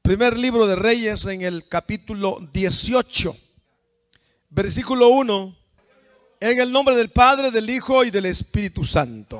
Primer libro de Reyes, en el capítulo 18, versículo 1, en el nombre del Padre, del Hijo y del Espíritu Santo.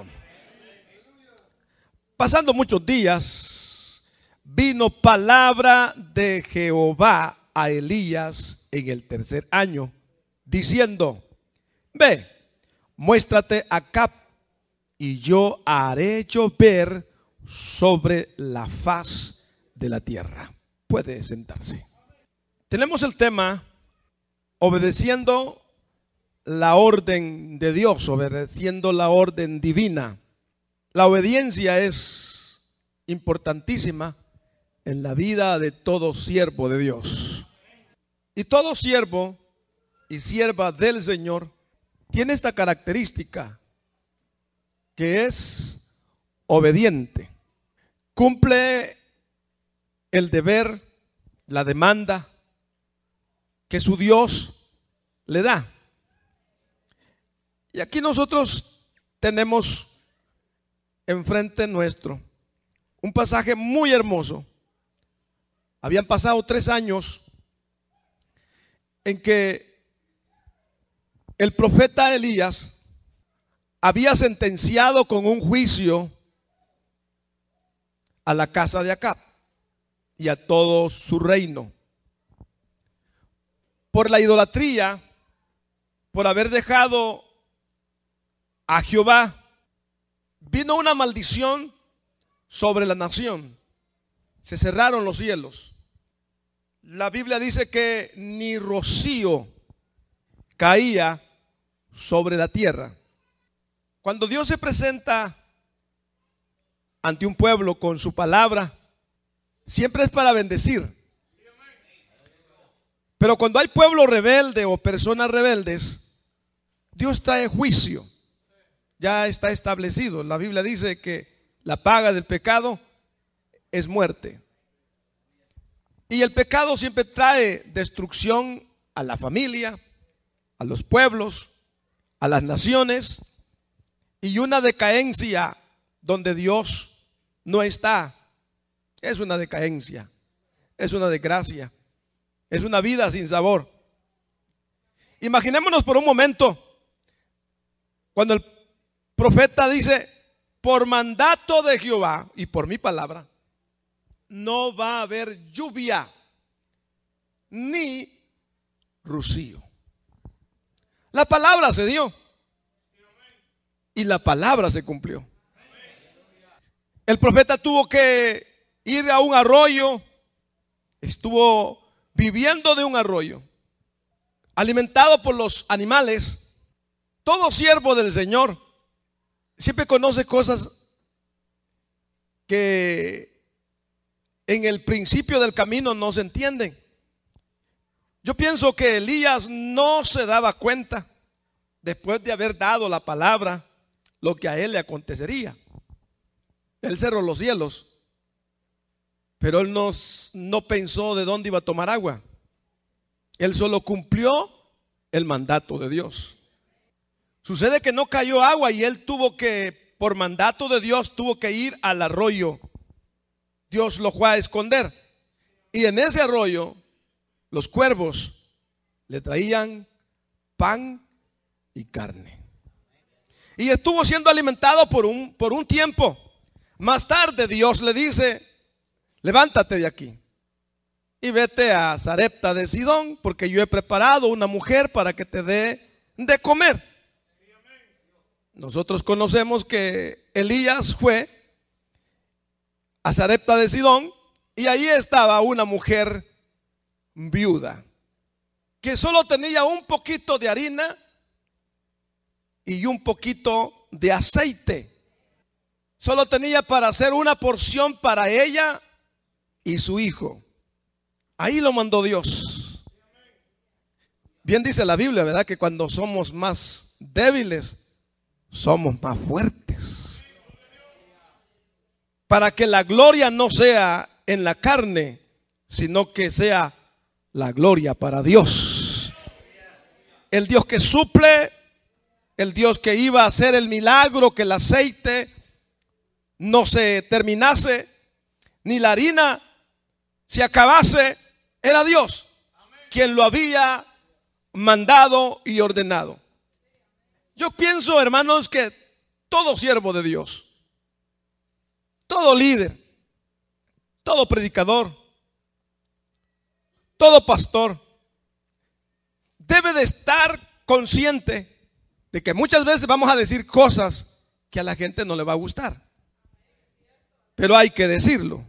Pasando muchos días, vino palabra de Jehová a Elías en el tercer año, diciendo: ve, muéstrate acá, y yo haré llover sobre la faz de la tierra. Puede sentarse. Tenemos el tema obedeciendo la orden de Dios, obedeciendo la orden divina. La obediencia es importantísima en la vida de todo siervo de Dios. Y todo siervo y sierva del Señor tiene esta característica, que es obediente. Cumple el deber, la demanda que su Dios le da. Y aquí nosotros tenemos enfrente nuestro un pasaje muy hermoso. Habían pasado 3 años en que el profeta Elías había sentenciado con un juicio a la casa de Acab y a todo su reino por la idolatría, por haber dejado a Jehová. Vino una maldición sobre la nación. Se cerraron los cielos. La Biblia dice que ni rocío caía sobre la tierra. Cuando Dios se presenta ante un pueblo con su palabra, siempre es para bendecir. Pero cuando hay pueblo rebelde o personas rebeldes, Dios trae juicio. Ya está establecido. La Biblia dice que la paga del pecado es muerte. Y el pecado siempre trae destrucción a la familia, a los pueblos, a las naciones, y una decadencia donde Dios no está. Es una decadencia, es una desgracia, es una vida sin sabor. Imaginémonos por un momento cuando el profeta dice: por mandato de Jehová y por mi palabra, no va a haber lluvia ni rocío. La palabra se dio y la palabra se cumplió. El profeta tuvo que ir a un arroyo, estuvo viviendo de un arroyo, alimentado por los animales. Todo siervo del Señor siempre conoce cosas que en el principio del camino no se entienden. Yo pienso que Elías no se daba cuenta, después de haber dado la palabra, lo que a él le acontecería. Él cerró los cielos, pero él no pensó de dónde iba a tomar agua. Él solo cumplió el mandato de Dios. Sucede que no cayó agua y él tuvo que, por mandato de Dios, tuvo que ir al arroyo. Dios lo fue a esconder. Y en ese arroyo, los cuervos le traían pan y carne. Y estuvo siendo alimentado por un tiempo. Más tarde Dios le dice: levántate de aquí y vete a Sarepta de Sidón, porque yo he preparado una mujer para que te dé de comer. Nosotros conocemos que Elías fue a Sarepta de Sidón y ahí estaba una mujer viuda que solo tenía un poquito de harina y un poquito de aceite. Solo tenía para hacer una porción para ella y su hijo. Ahí lo mandó Dios. Bien dice la Biblia, ¿verdad?, que cuando somos más débiles, somos más fuertes. Para que la gloria no sea en la carne, sino que sea la gloria para Dios. El Dios que suple, el Dios que iba a hacer el milagro, que el aceite no se terminase, ni la harina se acabase, era Dios quien lo había mandado y ordenado. Yo pienso, hermanos, que todo siervo de Dios, todo líder, todo predicador, todo pastor debe de estar consciente de que muchas veces vamos a decir cosas que a la gente no le va a gustar, pero hay que decirlo.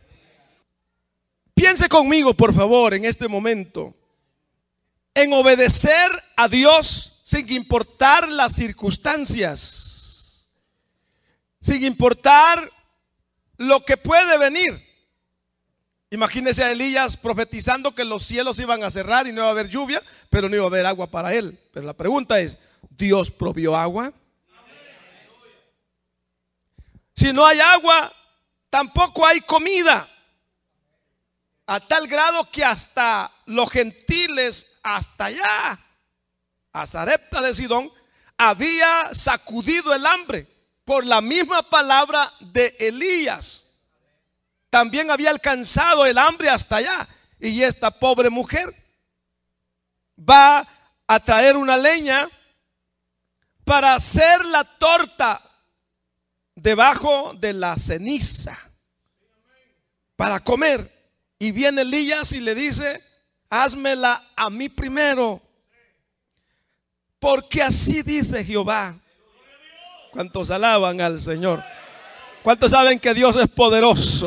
Piense conmigo, por favor, en este momento, en obedecer a Dios sin importar las circunstancias, sin importar lo que puede venir. Imagínese a Elías profetizando que los cielos iban a cerrar y no iba a haber lluvia, pero no iba a haber agua para él. Pero la pregunta es, ¿Dios provió agua? Si no hay agua, tampoco hay comida. A tal grado que hasta los gentiles, hasta allá, a Sarepta de Sidón, había sacudido el hambre por la misma palabra de Elías. También había alcanzado el hambre hasta allá. Y esta pobre mujer va a traer una leña para hacer la torta debajo de la ceniza para comer. Y viene Elías y le dice: házmela a mí primero, porque así dice Jehová. ¿Cuántos alaban al Señor? ¿Cuántos saben que Dios es poderoso?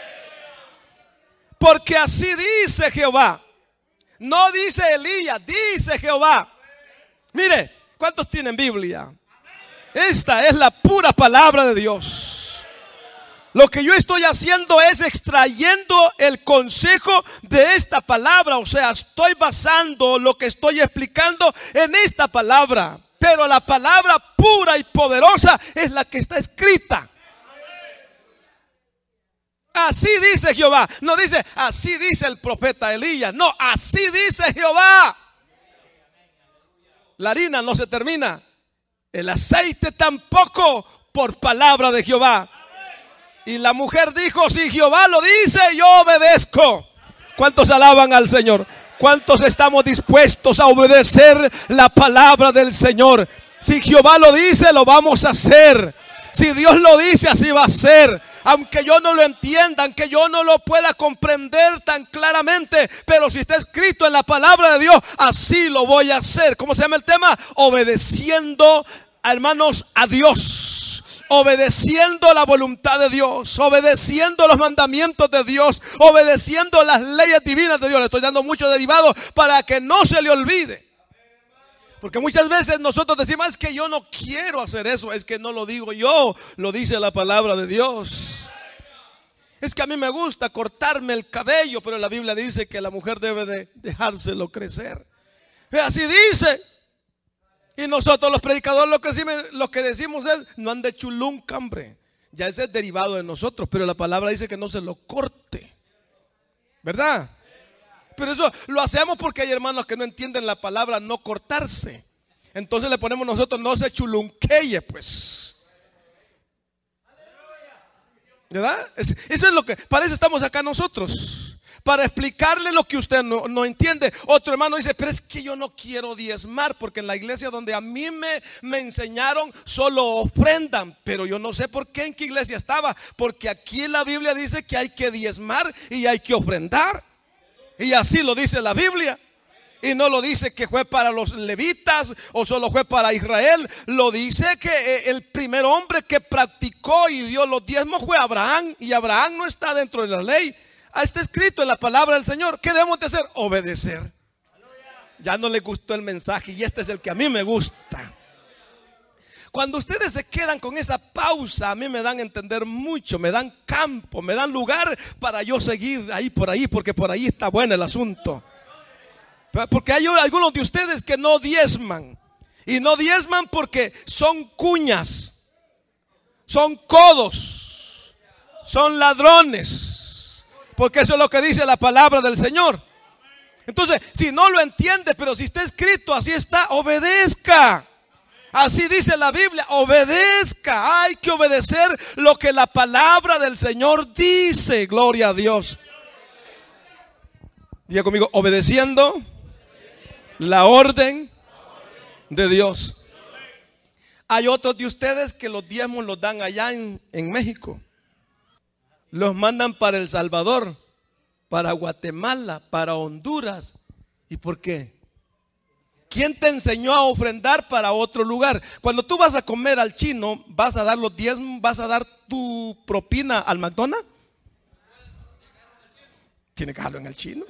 Porque así dice Jehová. No dice Elías, dice Jehová. Mire, ¿cuántos tienen Biblia? Esta es la pura palabra de Dios. Lo que yo estoy haciendo es extrayendo el consejo de esta palabra. O sea, estoy basando lo que estoy explicando en esta palabra. Pero la palabra pura y poderosa es la que está escrita. Así dice Jehová. No dice así dice el profeta Elías. No, así dice Jehová. La harina no se termina, el aceite tampoco, por palabra de Jehová. Y la mujer dijo: si Jehová lo dice, yo obedezco. ¿Cuántos alaban al Señor? ¿Cuántos estamos dispuestos a obedecer la palabra del Señor? Si Jehová lo dice, lo vamos a hacer. Si Dios lo dice, así va a ser. Aunque yo no lo entienda, aunque yo no lo pueda comprender tan claramente, pero si está escrito en la palabra de Dios, así lo voy a hacer. ¿Cómo se llama el tema? Obedeciendo, hermanos, a Dios. Obedeciendo la voluntad de Dios, obedeciendo los mandamientos de Dios, obedeciendo las leyes divinas de Dios. Le estoy dando muchos derivados para que no se le olvide. Porque muchas veces nosotros decimos: es que yo no quiero hacer eso. Es que no lo digo yo, lo dice la palabra de Dios. Es que a mí me gusta cortarme el cabello, pero la Biblia dice que la mujer debe de dejárselo crecer. Así dice. Y nosotros los predicadores lo que decimos es: no ande chulunca, hombre. Ya ese es derivado de nosotros, pero la palabra dice que no se lo corte, ¿verdad? Pero eso lo hacemos porque hay hermanos que no entienden la palabra no cortarse. Entonces le ponemos nosotros: no se chulunqueye, pues. ¿Verdad? Eso es lo que, para eso estamos acá nosotros, para explicarle lo que usted no entiende. Otro hermano dice: pero es que yo no quiero diezmar, porque en la iglesia donde a mí me enseñaron solo ofrendan. Pero yo no sé por qué, en qué iglesia estaba, porque aquí en la Biblia dice que hay que diezmar y hay que ofrendar. Y así lo dice la Biblia. Y no lo dice que fue para los levitas o solo fue para Israel. Lo dice que el primer hombre que practicó y dio los diezmos fue Abraham. Y Abraham no está dentro de la ley. Está escrito en la palabra del Señor. ¿Qué debemos de hacer? Obedecer. Ya no le gustó el mensaje, y este es el que a mí me gusta. Cuando ustedes se quedan con esa pausa, a mí me dan a entender mucho, me dan campo, me dan lugar para yo seguir por ahí, porque por ahí está bueno el asunto. Porque hay algunos de ustedes que no diezman, y no diezman porque son cuñas, son codos, son ladrones, porque eso es lo que dice la palabra del Señor. Entonces, si no lo entiende, pero si está escrito, así está, obedezca. Así dice la Biblia, obedezca. Hay que obedecer lo que la palabra del Señor dice. Gloria a Dios. Diga conmigo, obedeciendo la orden de Dios. Hay otros de ustedes que los diezmos los dan allá en México. Los mandan para El Salvador, para Guatemala, para Honduras. ¿Y por qué? ¿Quién te enseñó a ofrendar para otro lugar? Cuando tú vas a comer al chino, ¿vas a dar los diezmos? ¿Vas a dar tu propina al McDonald's? Tiene que dejarlo en el chino,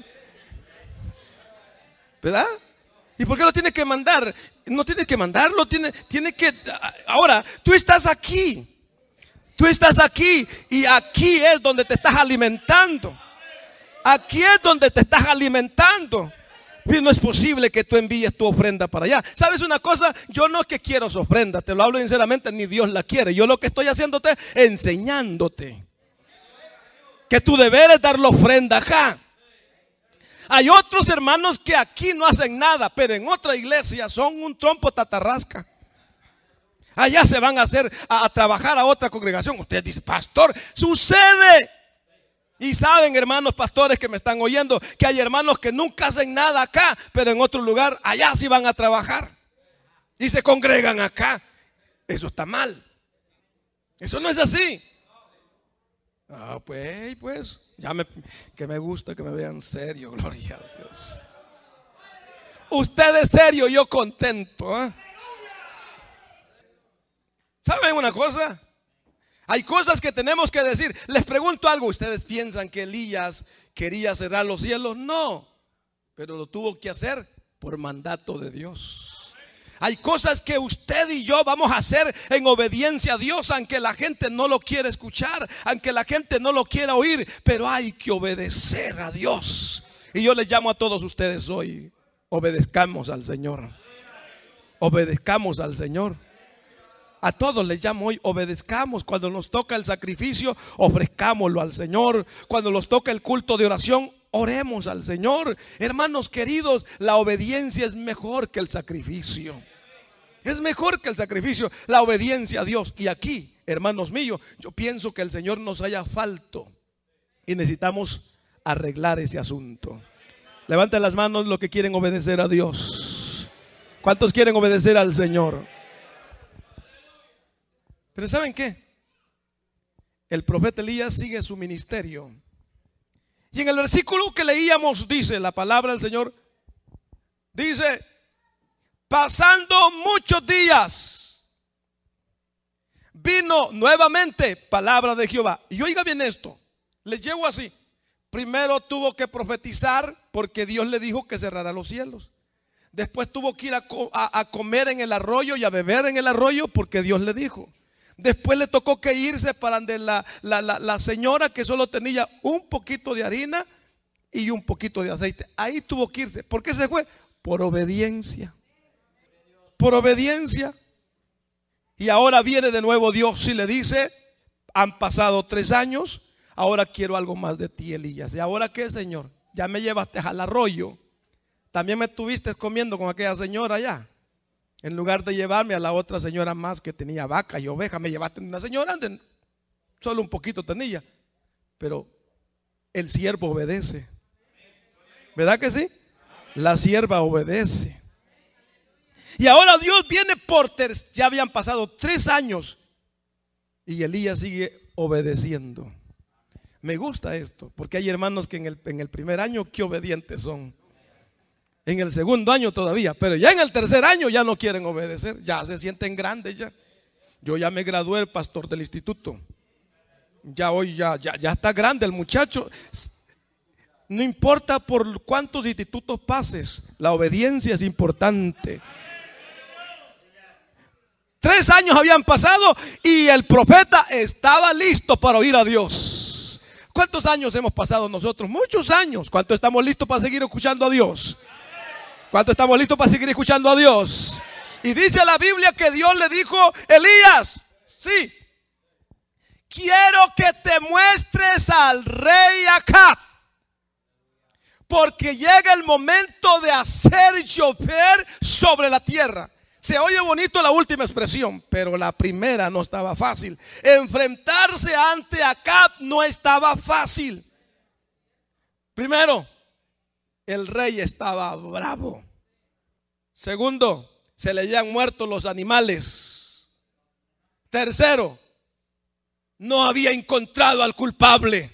¿verdad? ¿Y por qué lo tiene que mandar? No tiene que mandarlo, tiene que... Ahora, tú estás aquí. Tú estás aquí y aquí es donde te estás alimentando. Aquí es donde te estás alimentando. Y no es posible que tú envíes tu ofrenda para allá. ¿Sabes una cosa? Yo no es que quiero su ofrenda, te lo hablo sinceramente, ni Dios la quiere. Yo lo que estoy haciéndote, enseñándote que tú deberes dar la ofrenda acá. Hay otros hermanos que aquí no hacen nada, pero en otra iglesia son un trompo tatarrasca. Allá se van a trabajar a otra congregación. Usted dice, pastor, sucede. Y saben, hermanos pastores que me están oyendo, que hay hermanos que nunca hacen nada acá, pero en otro lugar, allá sí van a trabajar. Y se congregan acá. Eso está mal. Eso no es así. Pues, que me gusta que me vean serio, gloria a Dios. Usted es serio, yo contento, ¿eh? ¿Saben una cosa? Hay cosas que tenemos que decir. Les pregunto algo. ¿Ustedes piensan que Elías quería cerrar los cielos? No, pero lo tuvo que hacer por mandato de Dios. Hay cosas que usted y yo vamos a hacer en obediencia a Dios, aunque la gente no lo quiera escuchar, aunque la gente no lo quiera oír, pero hay que obedecer a Dios. Y yo les llamo a todos ustedes hoy, obedezcamos al Señor. Obedezcamos al Señor. A todos les llamo hoy, obedezcamos. Cuando nos toca el sacrificio, ofrezcámoslo al Señor. Cuando nos toca el culto de oración, oremos al Señor. Hermanos queridos, la obediencia es mejor que el sacrificio. Es mejor que el sacrificio, la obediencia a Dios. Y aquí, hermanos míos, yo pienso que el Señor nos haya falto y necesitamos arreglar ese asunto. Levanten las manos los que quieren obedecer a Dios. ¿Cuántos quieren obedecer al Señor? Pero ¿saben qué? El profeta Elías sigue su ministerio. Y en el versículo que leíamos dice, la palabra del Señor dice, pasando muchos días, vino nuevamente palabra de Jehová. Y oiga bien esto, les llevo así. Primero tuvo que profetizar porque Dios le dijo que cerrara los cielos. Después tuvo que ir a comer en el arroyo y a beber en el arroyo porque Dios le dijo. Después le tocó que irse para donde la señora que solo tenía un poquito de harina y un poquito de aceite. Ahí tuvo que irse. ¿Por qué se fue? Por obediencia. Por obediencia. Y ahora viene de nuevo Dios y le dice, han pasado 3 años, ahora quiero algo más de ti, Elías. ¿Y ahora qué, Señor? Ya me llevaste al arroyo. También me estuviste comiendo con aquella señora allá. En lugar de llevarme a la otra señora más que tenía vaca y oveja, me llevaste a una señora donde solo un poquito tenía. Pero el siervo obedece. ¿Verdad que sí? La sierva obedece. Y ahora Dios viene ya habían pasado 3 años y Elías sigue obedeciendo. Me gusta esto, porque hay hermanos que en el primer año qué obedientes son. En el segundo año todavía, pero ya en el tercer año ya no quieren obedecer, ya se sienten grandes ya. Yo ya me gradué pastor del instituto. Ya hoy ya está grande el muchacho. No importa por cuántos institutos pases, la obediencia es importante. 3 años habían pasado y el profeta estaba listo para oír a Dios. ¿Cuántos años hemos pasado nosotros? Muchos años. ¿Cuántos estamos listos para seguir escuchando a Dios? ¿Cuántos estamos listos para seguir escuchando a Dios? Y dice la Biblia que Dios le dijo, Elías, sí, quiero que te muestres al rey Acab, porque llega el momento de hacer llover sobre la tierra. Se oye bonito la última expresión, pero la primera no estaba fácil. Enfrentarse ante Acab no estaba fácil. Primero, el rey estaba bravo. Segundo, se le habían muerto los animales. Tercero, no había encontrado al culpable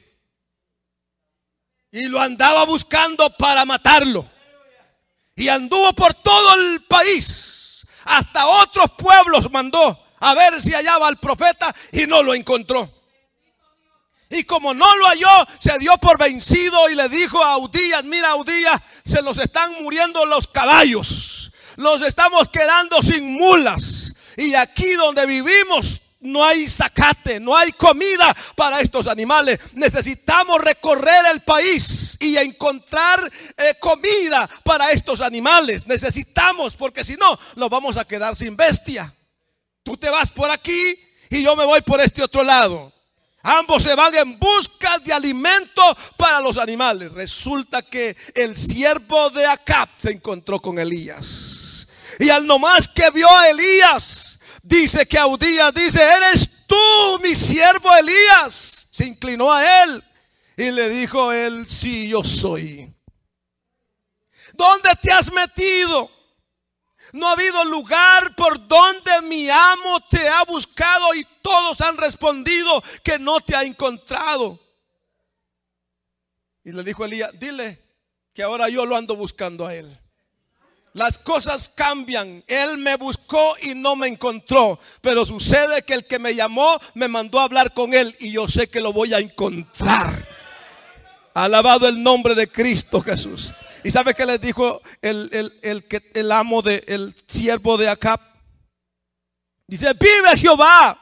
y lo andaba buscando para matarlo. Y anduvo por todo el país, hasta otros pueblos mandó a ver si hallaba al profeta y no lo encontró. Y como no lo halló, se dio por vencido y le dijo a Udías: mira, Udías, se nos están muriendo los caballos, nos estamos quedando sin mulas, y aquí donde vivimos no hay zacate, no hay comida para estos animales. Necesitamos recorrer el país y encontrar comida para estos animales. Necesitamos, porque si no, nos vamos a quedar sin bestia. Tú te vas por aquí y yo me voy por este otro lado. Ambos se van en busca de alimento para los animales. Resulta que el siervo de Acab se encontró con Elías. Y al nomás que vio a Elías, dice que a Udías dice: ¿eres tú mi siervo Elías? Se inclinó a él y le dijo él: sí, yo soy. ¿Dónde te has metido? No ha habido lugar por donde mi amo te ha buscado y todos han respondido que no te ha encontrado. Y le dijo Elías: dile que ahora yo lo ando buscando a él. Las cosas cambian. Él me buscó y no me encontró, pero sucede que el que me llamó me mandó a hablar con él y yo sé que lo voy a encontrar. Alabado el nombre de Cristo Jesús. ¿Y sabe qué les dijo el amo el siervo de Acab? Dice: vive Jehová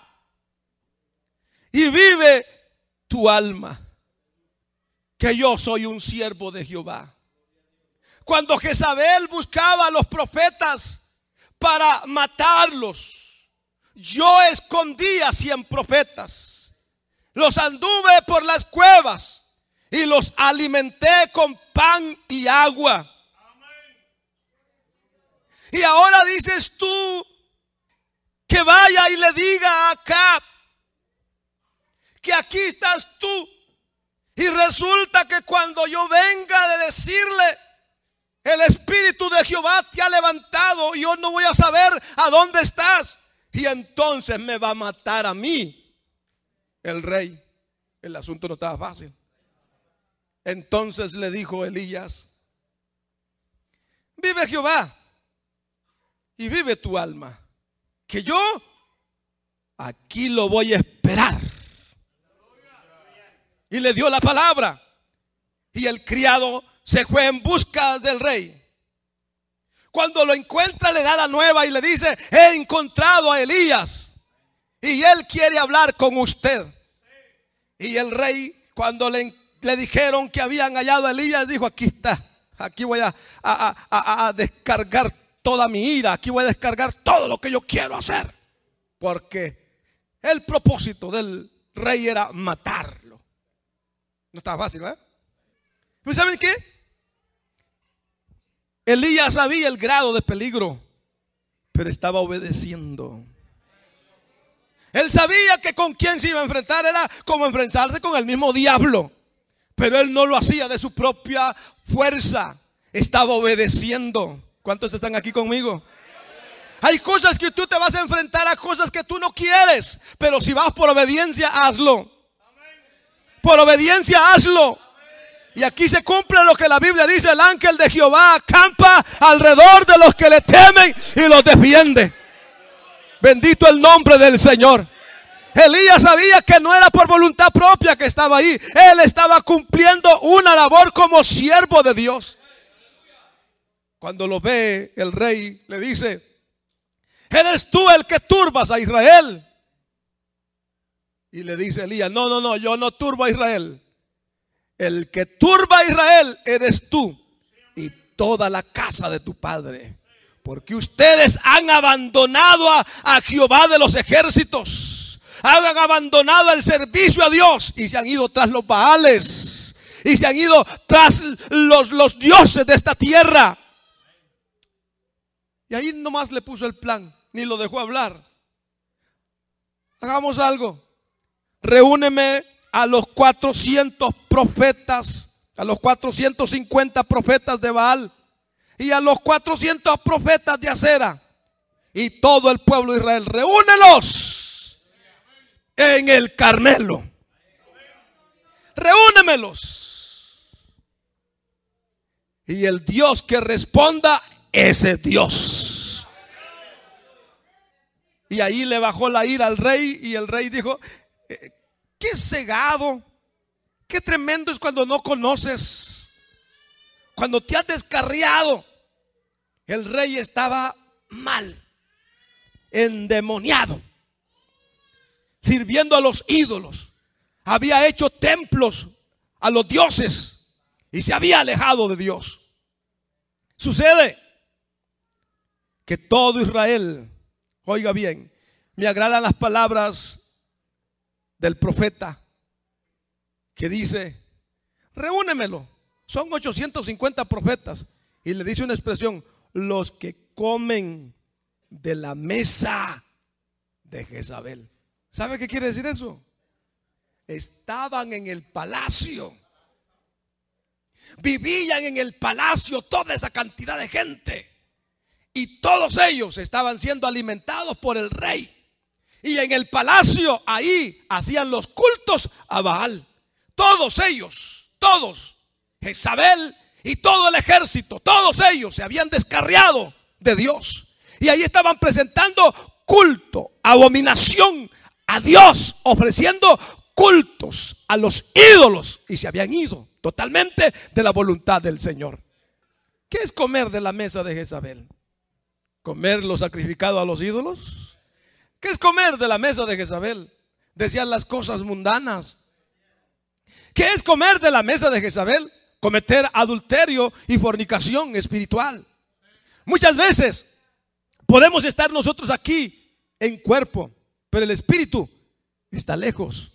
y vive tu alma, que yo soy un siervo de Jehová. Cuando Jezabel buscaba a los profetas para matarlos, yo escondí a 100 profetas, los anduve por las cuevas y los alimenté con pan y agua. Y ahora dices tú que vaya y le diga a Acab que aquí estás tú, y resulta que cuando yo venga de decirle: el Espíritu de Jehová te ha levantado y yo no voy a saber a dónde estás, y entonces me va a matar a mí el rey. El asunto no estaba fácil. Entonces le dijo Elías: vive Jehová y vive tu alma, que yo aquí lo voy a esperar. Y le dio la palabra, y el criado se fue en busca del rey. Cuando lo encuentra, le da la nueva y le dice: he encontrado a Elías y él quiere hablar con usted. Y el rey, cuando le dijeron que habían hallado a Elías, dijo: aquí está, aquí voy a descargar toda mi ira, aquí voy a descargar todo lo que yo quiero hacer. Porque el propósito del rey era matarlo. No estaba fácil, ¿verdad? ¿Pues saben qué? Elías sabía el grado de peligro, pero estaba obedeciendo. Él sabía que con quien se iba a enfrentar era como enfrentarse con el mismo diablo, pero él no lo hacía de su propia fuerza. Estaba obedeciendo. ¿Cuántos están aquí conmigo? Hay cosas que tú te vas a enfrentar a cosas que tú no quieres, pero si vas por obediencia, hazlo. Por obediencia, hazlo. Y aquí se cumple lo que la Biblia dice: el ángel de Jehová acampa alrededor de los que le temen y los defiende. Bendito el nombre del Señor. Elías sabía que no era por voluntad propia que estaba ahí. Él estaba cumpliendo una labor como siervo de Dios. Cuando lo ve el rey, le dice: ¿eres tú el que turbas a Israel? Y le dice Elías: no, yo no turbo a Israel. El que turba a Israel eres tú y toda la casa de tu padre, porque ustedes han abandonado a Jehová de los ejércitos, han abandonado el servicio a Dios y se han ido tras los baales y se han ido tras los dioses de esta tierra. Y ahí nomás le puso el plan, ni lo dejó hablar. Hagamos algo. Reúneme a los 400 profetas a los 450 profetas de Baal y a los 400 profetas de Acera y todo el pueblo de Israel: reúnelos en el Carmelo. Reúnemelos. Y el Dios que responda, ese Dios. Y ahí le bajó la ira al rey, y el rey dijo: qué cegado, qué tremendo es cuando no conoces, cuando te has descarriado. El rey estaba mal, endemoniado, sirviendo a los ídolos. Había hecho templos a los dioses y se había alejado de Dios. Sucede que todo Israel, oiga bien, me agradan las palabras del profeta que dice: reúnemelo. Son 850 profetas. Y le dice una expresión: los que comen de la mesa de Jezabel. ¿Sabe qué quiere decir eso? Estaban en el palacio, vivían en el palacio toda esa cantidad de gente, y todos ellos estaban siendo alimentados por el rey. Y en el palacio, ahí hacían los cultos a Baal. Todos ellos, todos, Jezabel y todo el ejército, todos ellos se habían descarriado de Dios. Y ahí estaban presentando culto, abominación a Dios, ofreciendo cultos a los ídolos, y se habían ido totalmente de la voluntad del Señor. ¿Qué es comer de la mesa de Jezabel? ¿Comer lo sacrificado a los ídolos? ¿Qué es comer de la mesa de Jezabel? Desear las cosas mundanas. ¿Qué es comer de la mesa de Jezabel? Cometer adulterio y fornicación espiritual. Muchas veces podemos estar nosotros aquí en cuerpo, pero el espíritu está lejos.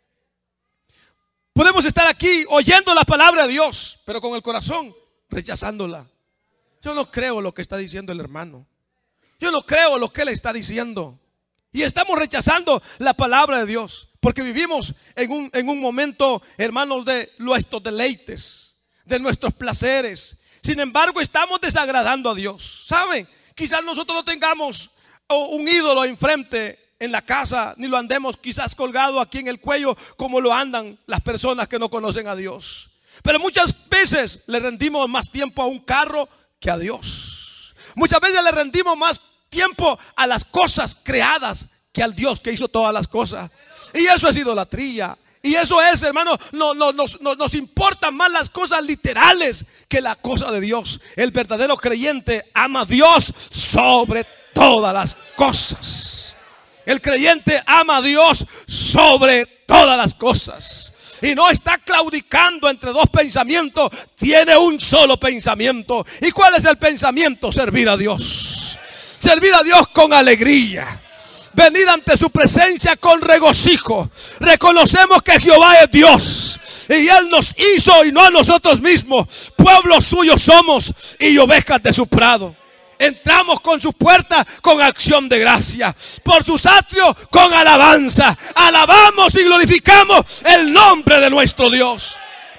Podemos estar aquí oyendo la palabra de Dios, pero con el corazón rechazándola. Yo no creo lo que está diciendo el hermano. Yo no creo lo que él está diciendo. Y estamos rechazando la palabra de Dios, porque vivimos en un momento, hermanos, de nuestros deleites, de nuestros placeres. Sin embargo, estamos desagradando a Dios. ¿Saben? Quizás nosotros no tengamos un ídolo enfrente en la casa, ni lo andemos quizás colgado aquí en el cuello como lo andan las personas que no conocen a Dios. Pero muchas veces le rendimos más tiempo a un carro que a Dios. Muchas veces le rendimos más tiempo a las cosas creadas que al Dios que hizo todas las cosas. Y eso es idolatría. Y eso es, hermano, nos importan más las cosas literales que la cosa de Dios. El verdadero creyente ama a Dios sobre todas las cosas. El creyente ama a Dios sobre todas las cosas. Y no está claudicando entre dos pensamientos. Tiene un solo pensamiento. ¿Y cuál es el pensamiento? Servir a Dios. Servir a Dios con alegría. Venid ante su presencia con regocijo. Reconocemos que Jehová es Dios, y Él nos hizo y no a nosotros mismos. Pueblo suyo somos y ovejas de su prado. Entramos con sus puertas con acción de gracia, por sus atrios con alabanza. Alabamos y glorificamos el nombre de nuestro Dios.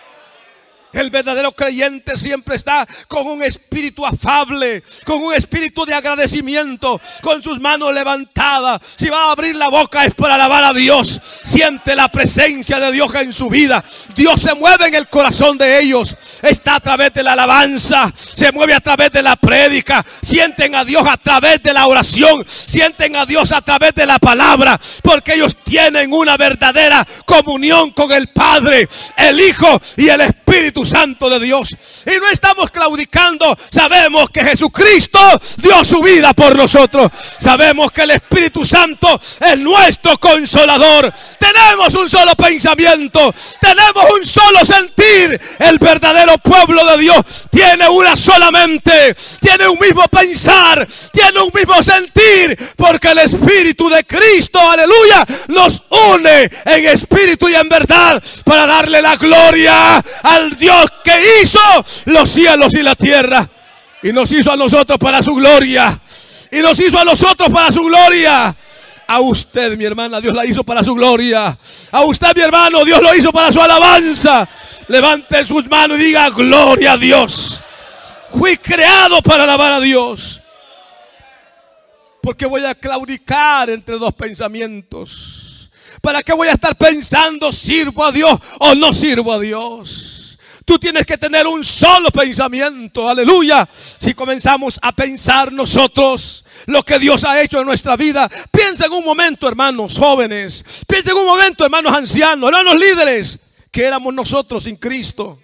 El verdadero creyente siempre está con un espíritu afable, con un espíritu de agradecimiento, con sus manos levantadas. Si va a abrir la boca es para alabar a Dios. Siente la presencia de Dios en su vida. Dios se mueve en el corazón de ellos. Está a través de la alabanza, se mueve a través de la prédica. Sienten a Dios a través de la oración, sienten a Dios a través de la palabra, porque ellos tienen una verdadera comunión con el Padre, el Hijo y el Espíritu Santo de Dios. Y no estamos claudicando. Sabemos que Jesucristo dio su vida por nosotros. Sabemos que el Espíritu Santo es nuestro consolador. Tenemos un solo pensamiento, tenemos un solo sentir. El verdadero pueblo de Dios tiene una sola mente, tiene un mismo pensar, tiene un mismo sentir, porque el Espíritu de Cristo, aleluya, nos une en espíritu y en verdad para darle la gloria al Dios que hizo los cielos y la tierra, y nos hizo a nosotros para su gloria, y nos hizo a nosotros para su gloria. A usted, mi hermana, Dios la hizo para su gloria. A usted, mi hermano, Dios lo hizo para su alabanza. Levante sus manos y diga: gloria a Dios. Fui creado para alabar a Dios. ¿Por qué voy a claudicar entre dos pensamientos? ¿Para qué voy a estar pensando, sirvo a Dios o no sirvo a Dios? Tú tienes que tener un solo pensamiento, aleluya. Si comenzamos a pensar nosotros lo que Dios ha hecho en nuestra vida, piensa en un momento, hermanos jóvenes, piensa en un momento, hermanos ancianos, hermanos líderes, que éramos nosotros sin Cristo.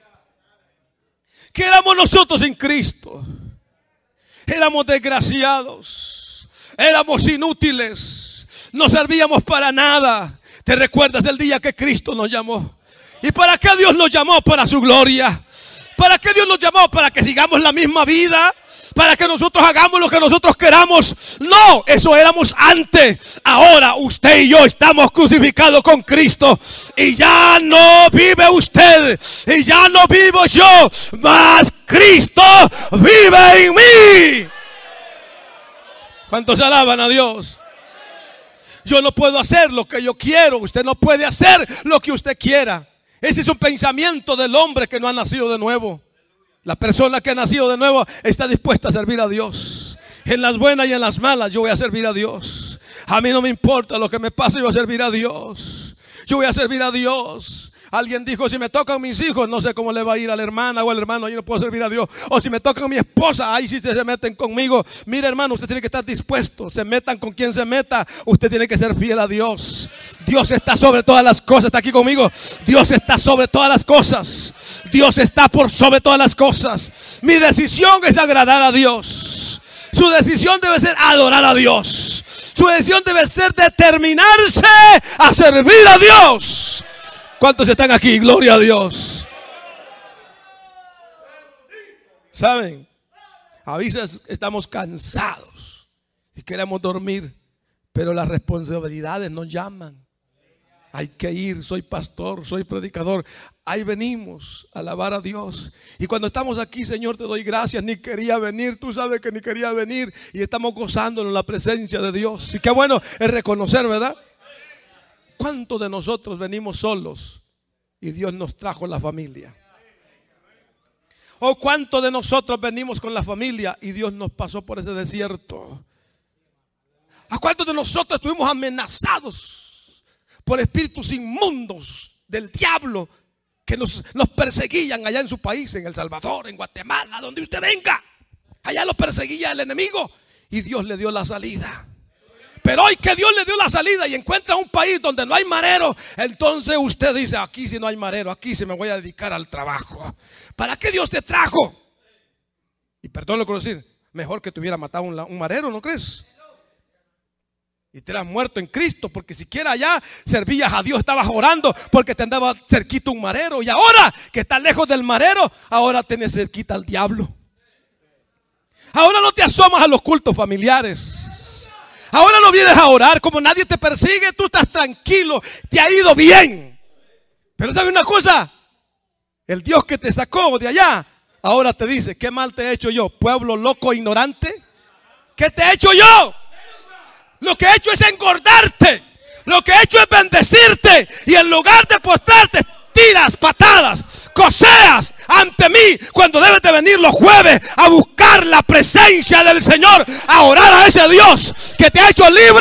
¿Qué éramos nosotros sin Cristo? Éramos desgraciados, éramos inútiles, no servíamos para nada. ¿Te recuerdas el día que Cristo nos llamó? ¿Y para qué Dios nos llamó? Para su gloria. ¿Para qué Dios nos llamó? Para que sigamos la misma vida, para que nosotros hagamos lo que nosotros queramos. No, eso éramos antes. Ahora usted y yo estamos crucificados con Cristo. Y ya no vive usted, y ya no vivo yo, mas Cristo vive en mí. ¿Cuántos alaban a Dios? Yo no puedo hacer lo que yo quiero. Usted no puede hacer lo que usted quiera. Ese es un pensamiento del hombre que no ha nacido de nuevo. La persona que ha nacido de nuevo está dispuesta a servir a Dios. En las buenas y en las malas yo voy a servir a Dios. A mí no me importa lo que me pase, yo voy a servir a Dios. Yo voy a servir a Dios. Alguien dijo: si me tocan mis hijos, no sé cómo le va a ir a la hermana o al hermano, yo no puedo servir a Dios. O si me tocan mi esposa, ahí sí se meten conmigo. Mire, hermano, usted tiene que estar dispuesto. Se metan con quien se meta, usted tiene que ser fiel a Dios. Dios está sobre todas las cosas. ¿Está aquí conmigo? Dios está sobre todas las cosas. Dios está por sobre todas las cosas. Mi decisión es agradar a Dios. Su decisión debe ser adorar a Dios. Su decisión debe ser determinarse a servir a Dios. ¿Cuántos están aquí? Gloria a Dios. ¿Saben? A veces estamos cansados y queremos dormir, pero las responsabilidades nos llaman. Hay que ir, soy pastor, soy predicador. Ahí venimos a alabar a Dios. Y cuando estamos aquí, Señor, te doy gracias. Ni quería venir, tú sabes que ni quería venir. Y estamos gozándonos en la presencia de Dios. Y qué bueno es reconocer, ¿verdad? ¿Cuántos de nosotros venimos solos y Dios nos trajo la familia? ¿O cuántos de nosotros venimos con la familia y Dios nos pasó por ese desierto? ¿A cuántos de nosotros estuvimos amenazados por espíritus inmundos del diablo que nos perseguían allá en su país, en El Salvador, en Guatemala, donde usted venga? Allá lo perseguía el enemigo y Dios le dio la salida. Pero hoy que Dios le dio la salida y encuentra un país donde no hay marero, entonces usted dice: aquí sí no hay marero, aquí sí me voy a dedicar al trabajo. ¿Para qué Dios te trajo? Y perdón lo que voy a decir, mejor que te hubiera matado un marero, ¿no crees? Y te has muerto en Cristo, porque siquiera allá servías a Dios, estabas orando porque te andaba cerquita un marero. Y ahora que estás lejos del marero, ahora tienes cerquita al diablo. Ahora no te asomas a los cultos familiares. Ahora no vienes a orar, como nadie te persigue, tú estás tranquilo, te ha ido bien. Pero ¿sabe una cosa? El Dios que te sacó de allá, ahora te dice: ¿qué mal te he hecho yo, pueblo loco e ignorante? ¿Qué te he hecho yo? Lo que he hecho es engordarte. Lo que he hecho es bendecirte. Y en lugar de postrarte, tiras patadas, coseas ante mí, cuando debes de venir los jueves a buscar la presencia del Señor, a orar a ese Dios que te ha hecho libre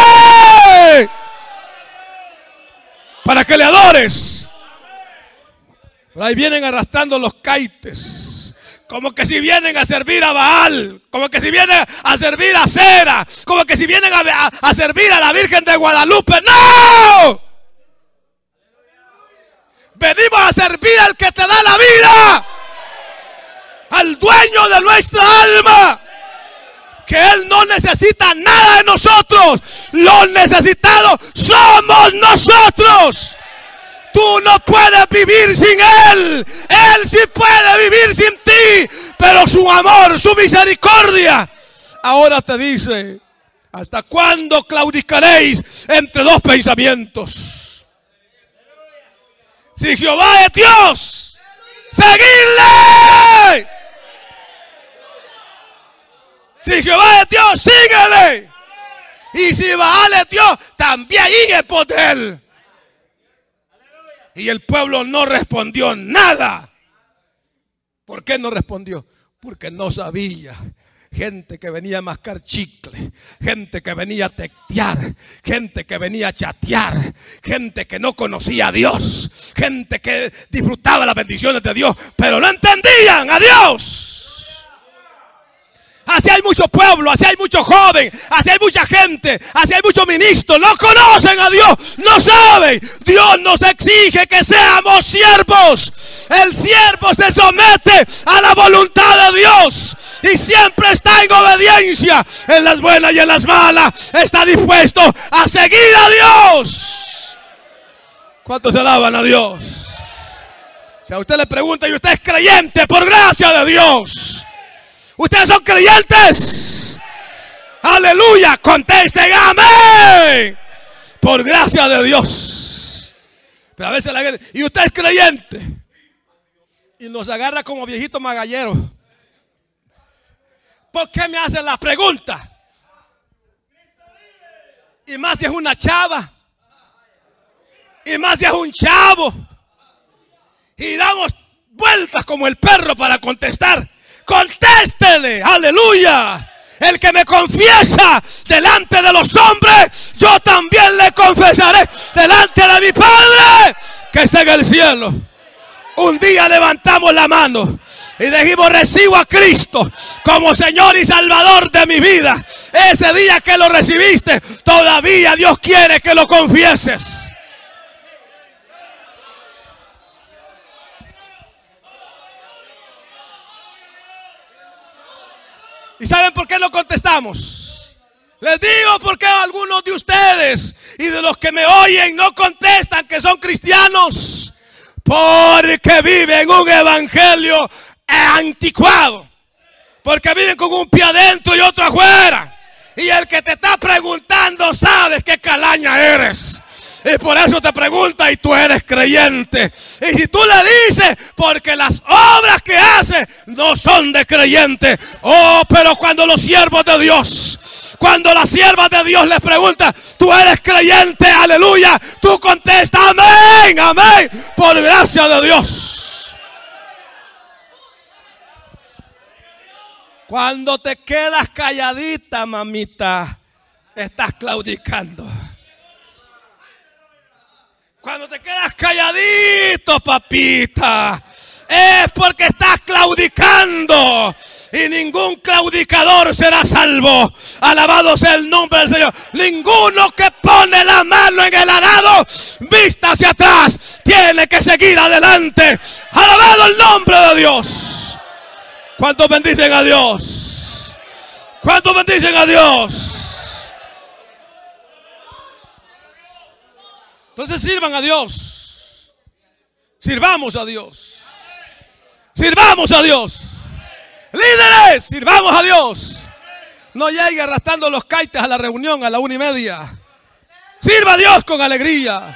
para que le adores. Pero ahí vienen arrastrando los caites, como que si vienen a servir a Baal, como que si vienen a servir a Cera, como que si vienen a servir a la Virgen de Guadalupe. ¡No! Venimos a servir al que te da la vida, al dueño de nuestra alma, que Él no necesita nada de nosotros. Los necesitados somos nosotros. Tú no puedes vivir sin Él. Él sí puede vivir sin ti, pero su amor, su misericordia, ahora te dice: ¿hasta cuándo claudicaréis entre dos pensamientos? Si Jehová es Dios, seguidle. Si Jehová es Dios, síguele. Y si Baal es Dios, también ahí es por él. Y el pueblo no respondió nada. ¿Por qué no respondió? Porque no sabía. Gente que venía a mascar chicle, gente que venía a textear, gente que venía a chatear, gente que no conocía a Dios, gente que disfrutaba las bendiciones de Dios, pero no entendían a Dios. Así hay mucho pueblo, así hay mucho joven, así hay mucha gente, así hay muchos ministros, no conocen a Dios, no saben. Dios nos exige que seamos siervos. El siervo se somete a la voluntad de Dios y siempre está en obediencia, en las buenas y en las malas. Está dispuesto a seguir a Dios. ¿Cuántos se alaban a Dios? Si a usted le pregunta y usted es creyente por gracia de Dios, ¿ustedes son creyentes? Aleluya, contesten amén. Por gracia de Dios. Pero a veces la gente, ¿y usted es creyente? Y nos agarra como viejitos magalleros. ¿Por qué me hacen la pregunta? Y más si es una chava. Y más si es un chavo. Y damos vueltas como el perro para contestar. Contéstele, aleluya. El que me confiesa delante de los hombres, yo también le confesaré delante de mi Padre que está en el cielo. Un día levantamos la mano y dijimos: recibo a Cristo como Señor y Salvador de mi vida. Ese día que lo recibiste, todavía Dios quiere que lo confieses. ¿Y saben por qué no contestamos? Les digo porque algunos de ustedes y de los que me oyen no contestan que son cristianos, porque viven un evangelio anticuado, porque viven con un pie adentro y otro afuera, y el que te está preguntando sabes qué calaña eres. Y por eso te pregunta, y tú eres creyente. Y si tú le dices, porque las obras que hace no son de creyente. Oh, pero cuando los siervos de Dios, cuando las siervas de Dios les preguntan, tú eres creyente, aleluya, tú contestas, amén, amén, por gracia de Dios. Cuando te quedas calladita, mamita, estás claudicando. Cuando te quedas calladito, papita, es porque estás claudicando. Y ningún claudicador será salvo. Alabado sea el nombre del Señor. Ninguno que pone la mano en el arado, vista hacia atrás, tiene que seguir adelante. Alabado el nombre de Dios. ¿Cuántos bendicen a Dios? ¿Cuántos bendicen a Dios? Entonces sirvan a Dios. Sirvamos a Dios. Sirvamos a Dios. Líderes, sirvamos a Dios. No llegue arrastrando los caites a la reunión a la 1:30. Sirva a Dios con alegría.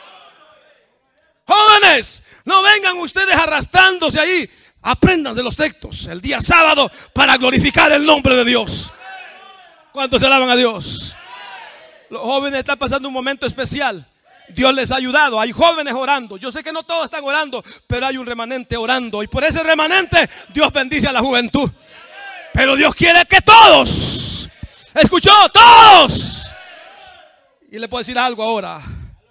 Jóvenes, no vengan ustedes arrastrándose ahí. Aprendan de los textos el día sábado para glorificar el nombre de Dios. ¿Cuántos se alaban a Dios? Los jóvenes están pasando un momento especial. Dios les ha ayudado, hay jóvenes orando. Yo sé que no todos están orando, pero hay un remanente orando. Y por ese remanente Dios bendice a la juventud. Pero Dios quiere que todos, ¿escuchó? Todos. Y le puedo decir algo ahora.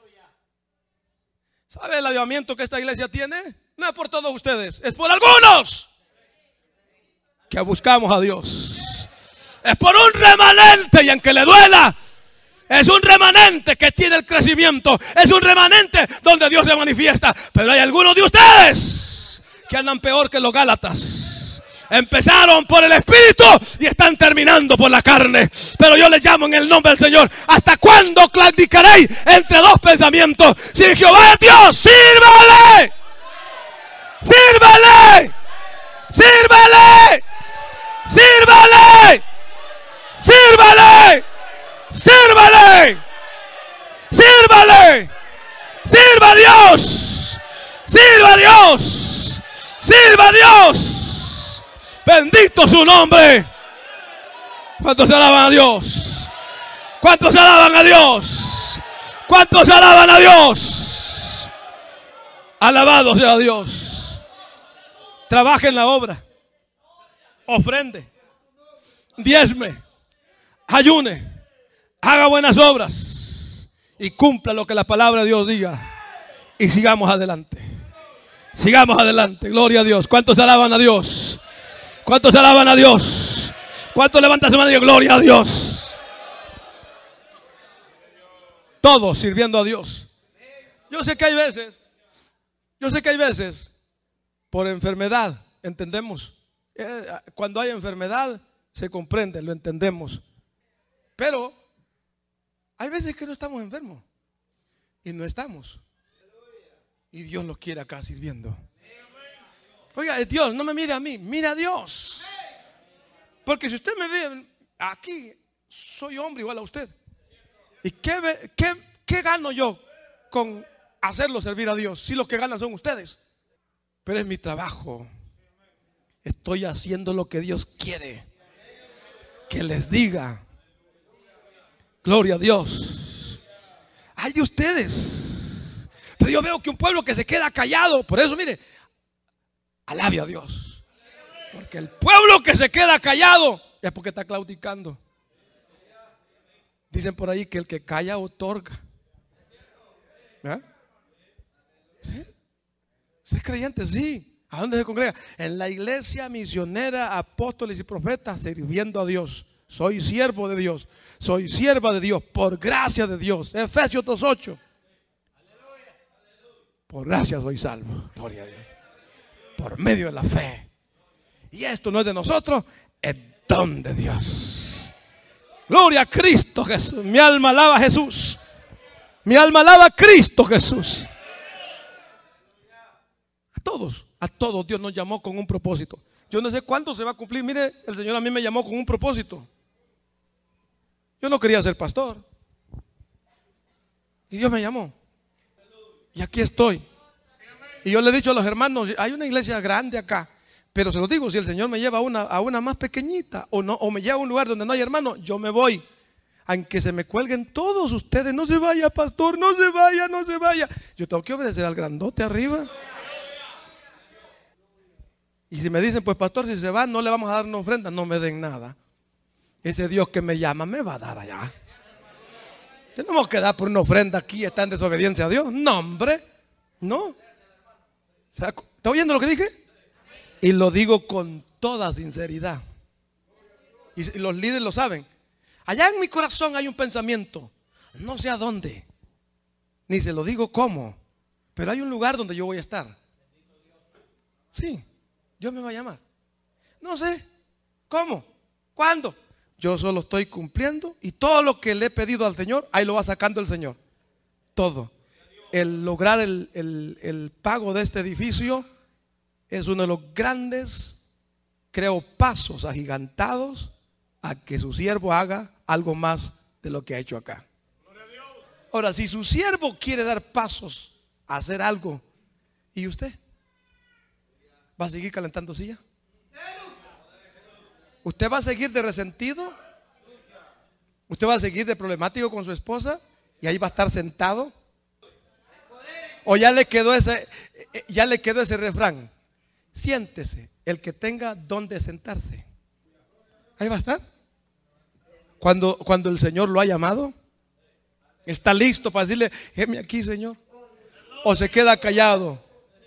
¿Sabe el avivamiento que esta iglesia tiene? No es por todos ustedes, es por algunos que buscamos a Dios. Es por un remanente, y aunque le duela, es un remanente que tiene el crecimiento. Es un remanente donde Dios se manifiesta. Pero hay algunos de ustedes que andan peor que los Gálatas. Empezaron por el Espíritu y están terminando por la carne. Pero yo les llamo en el nombre del Señor: ¿hasta cuándo claudicaréis entre dos pensamientos? Si Jehová es Dios, sírvale. Sírvale. Sírvale. Sírvale. Sírvale. Sírvale, sírvale, sirva a Dios, sirva a Dios, sirva a Dios. Bendito su nombre. ¿Cuántos se alaban a Dios? ¿Cuántos alaban a Dios? ¿Cuántos alaban a Dios? Alabado sea Dios. Trabaje en la obra. Ofrende. Diezme. Ayune. Haga buenas obras. Y cumpla lo que la palabra de Dios diga. Y sigamos adelante. Sigamos adelante. Gloria a Dios. ¿Cuántos alaban a Dios? ¿Cuántos alaban a Dios? ¿Cuántos levantan su mano y dicen gloria a Dios? Todos sirviendo a Dios. Yo sé que hay veces, por enfermedad, entendemos. Cuando hay enfermedad, se comprende, lo entendemos. Pero hay veces que no estamos enfermos. Y no estamos. Y Dios los quiere acá sirviendo. Oiga, Dios, no me mire a mí, mira a Dios. Porque si usted me ve aquí, soy hombre igual a usted. ¿Y qué gano yo con hacerlo servir a Dios? Si los que ganan son ustedes. Pero es mi trabajo. Estoy haciendo lo que Dios quiere que les diga. Gloria a Dios. Ay de ustedes. Pero yo veo que un pueblo que se queda callado. Por eso mire, alabe a Dios. Porque el pueblo que se queda callado es porque está claudicando. Dicen por ahí que el que calla otorga. ¿Ah? ¿Sí? ¿Usted es creyente? Sí. ¿A dónde se congrega? En la iglesia misionera, apóstoles y profetas, sirviendo a Dios. Soy siervo de Dios. Soy sierva de Dios. Por gracia de Dios. Efesios 2:8. Por gracia soy salvo. Gloria a Dios. Por medio de la fe. Y esto no es de nosotros, es don de Dios. Gloria a Cristo Jesús. Mi alma alaba a Jesús. Mi alma alaba a Cristo Jesús. A todos Dios nos llamó con un propósito. Yo no sé cuándo se va a cumplir. Mire, el Señor a mí me llamó con un propósito. Yo no quería ser pastor. Y Dios me llamó. Y aquí estoy. Y yo le he dicho a los hermanos, hay una iglesia grande acá. Pero se lo digo, si el Señor me lleva a una más pequeñita o me lleva a un lugar donde no hay hermanos, yo me voy. Aunque se me cuelguen todos ustedes, no se vaya, pastor, no se vaya, no se vaya. Yo tengo que obedecer al grandote arriba. Y si me dicen, pues pastor, si se va, no le vamos a dar una ofrenda, no me den nada. Ese Dios que me llama me va a dar allá. Tenemos que dar por una ofrenda aquí, está en desobediencia a Dios. No, hombre, no. ¿Está oyendo lo que dije? Y lo digo con toda sinceridad. Y los líderes lo saben. Allá en mi corazón hay un pensamiento. No sé a dónde. Ni se lo digo cómo. Pero hay un lugar donde yo voy a estar. Sí, Dios me va a llamar. No sé cómo, cuándo. Yo solo estoy cumpliendo. Y todo lo que le he pedido al Señor, ahí lo va sacando el Señor. Todo. El lograr el pago de este edificio es uno de los grandes, creo, pasos agigantados a que su siervo haga algo más de lo que ha hecho acá. Ahora, si su siervo quiere dar pasos a hacer algo, ¿y usted? ¿Va a seguir calentando silla? ¿Usted va a seguir de resentido? ¿Usted va a seguir de problemático con su esposa? ¿Y ahí va a estar sentado? ¿O ya le quedó ese refrán? Siéntese, el que tenga donde sentarse. Ahí va a estar. Cuando el Señor lo ha llamado, está listo para decirle, heme aquí, Señor. O se queda callado.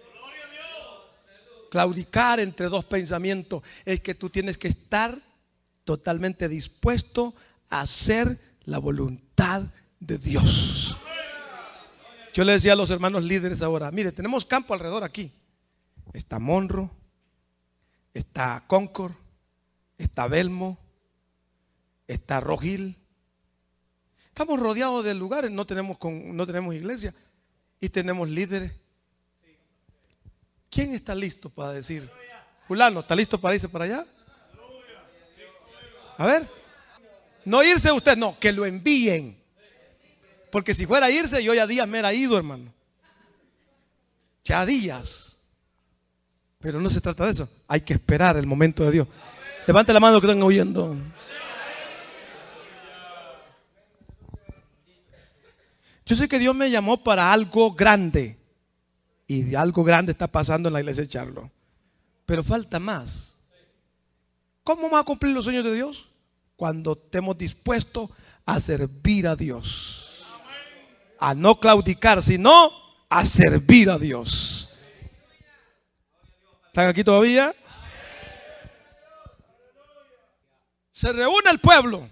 Claudicar entre dos pensamientos es que tú tienes que estar totalmente dispuesto a hacer la voluntad de Dios. Yo le decía a los hermanos líderes ahora, mire, tenemos campo alrededor aquí. Está Monroe, está Concord, está Belmo, está Rock Hill. Estamos rodeados de lugares, no tenemos iglesia y tenemos líderes. ¿Quién está listo para decir? Fulano, ¿está listo para irse para allá? A ver, no irse usted, no, que lo envíen. Porque si fuera a irse, yo ya días me era ido, hermano. Ya días. Pero no se trata de eso. Hay que esperar el momento de Dios. Levante la mano que están oyendo. Yo sé que Dios me llamó para algo grande. Y de algo grande está pasando en la iglesia de Charlo. Pero falta más. ¿Cómo vamos a cumplir los sueños de Dios? Cuando estemos dispuestos a servir a Dios. A no claudicar, sino a servir a Dios. ¿Están aquí todavía? Se reúne el pueblo.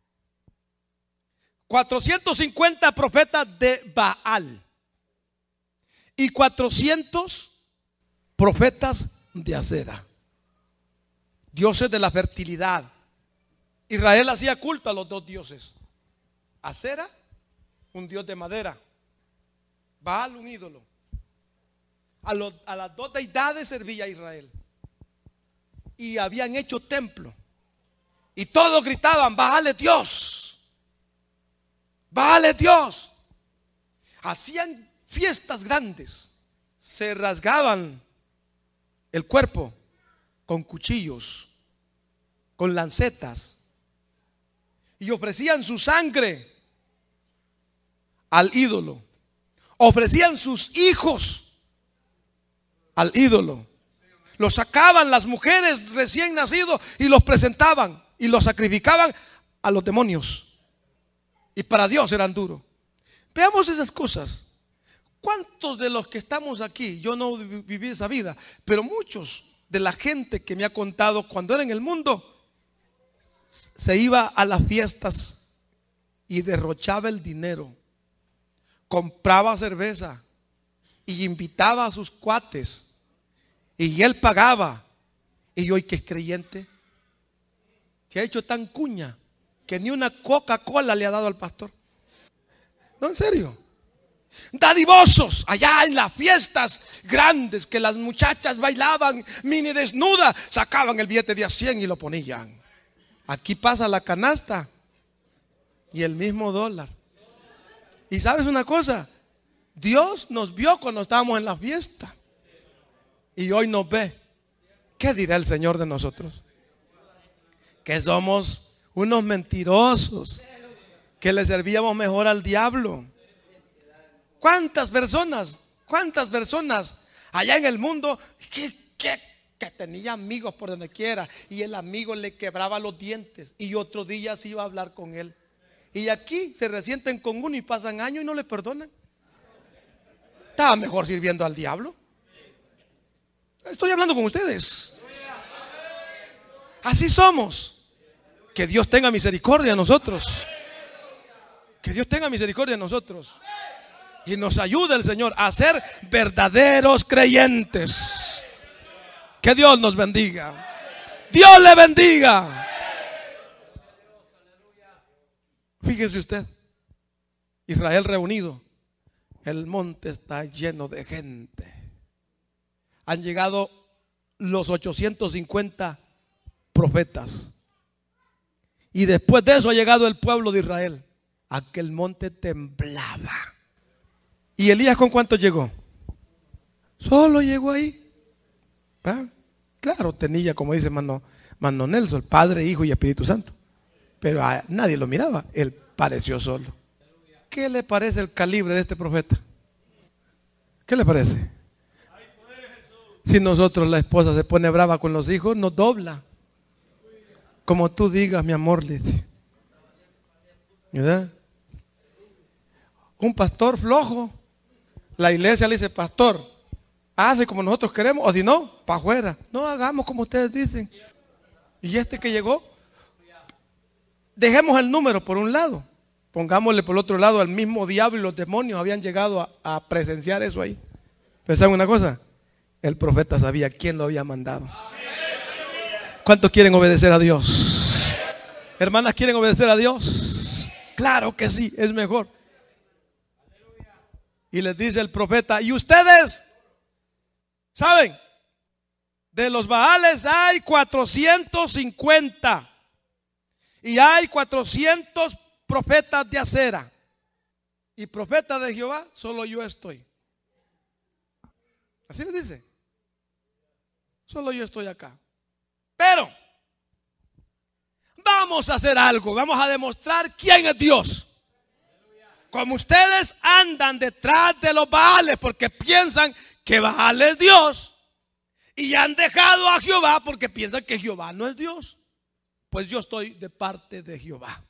450 profetas de Baal y 400 profetas de Acera, dioses de la fertilidad. Israel hacía culto a los dos dioses. Acera, un dios de madera. Baal, un ídolo. A las dos deidades servía Israel. Y habían hecho templo. Y todos gritaban: Baal es Dios. Baal es Dios. Hacían fiestas grandes. Se rasgaban el cuerpo con cuchillos, con lancetas. Y ofrecían su sangre al ídolo. Ofrecían sus hijos al ídolo. Los sacaban las mujeres recién nacidos y los presentaban y los sacrificaban a los demonios. Y para Dios eran duros. Veamos esas cosas. ¿Cuántos de los que estamos aquí? Yo no viví esa vida, pero muchos de la gente que me ha contado cuando era en el mundo se iba a las fiestas y derrochaba el dinero, compraba cerveza y invitaba a sus cuates y él pagaba. Y hoy que es creyente se ha hecho tan cuña que ni una Coca-Cola le ha dado al pastor. No, en serio. Dadivosos allá en las fiestas grandes que las muchachas bailaban mini desnudas, sacaban el billete de a 100 y lo ponían. Aquí pasa la canasta y el mismo dólar. Y sabes una cosa, Dios nos vio cuando estábamos en la fiesta y hoy nos ve. ¿Qué dirá el Señor de nosotros? Que somos unos mentirosos, que le servíamos mejor al diablo. ¿Cuántas personas allá en el mundo que tenía amigos por donde quiera y el amigo le quebraba los dientes y otro día se iba a hablar con él? Y aquí se resienten con uno y pasan años y no le perdonan. Estaba mejor sirviendo al diablo. Estoy hablando con ustedes. Así somos. Que Dios tenga misericordia de nosotros. Que Dios tenga misericordia de nosotros. Y nos ayude el Señor a ser verdaderos creyentes. Que Dios nos bendiga. Dios le bendiga. Fíjese usted, Israel reunido, el monte está lleno de gente. Han llegado los 850 profetas. Y después de eso ha llegado el pueblo de Israel. Aquel monte temblaba. ¿Y Elías con cuánto llegó? Solo llegó ahí. ¿Ah? Claro, tenía, como dice Mano Nelson, Padre, Hijo y Espíritu Santo. Pero a nadie lo miraba. Él pareció solo. ¿Qué le parece el calibre de este profeta? ¿Qué le parece? Si nosotros, la esposa se pone brava con los hijos, nos dobla. Como tú digas, mi amor, le dice. ¿Verdad? Un pastor flojo, la iglesia le dice: pastor, hace como nosotros queremos, o si no, para afuera. No hagamos como ustedes dicen. Y este que llegó, dejemos el número por un lado, pongámosle por el otro lado al mismo diablo y los demonios habían llegado a presenciar eso ahí. Pero ¿saben una cosa? El profeta sabía quién lo había mandado. ¿Cuántos quieren obedecer a Dios? Hermanas, ¿quieren obedecer a Dios? Claro que sí, es mejor. Y les dice el profeta: y ustedes saben, de los Baales hay 450 y hay 400 profetas de Acera, y profeta de Jehová solo yo estoy. Así les dice: solo yo estoy acá. Pero vamos a hacer algo, vamos a demostrar quién es Dios. Como ustedes andan detrás de los Baales porque piensan que Baal es Dios, y han dejado a Jehová porque piensan que Jehová no es Dios, pues yo estoy de parte de Jehová.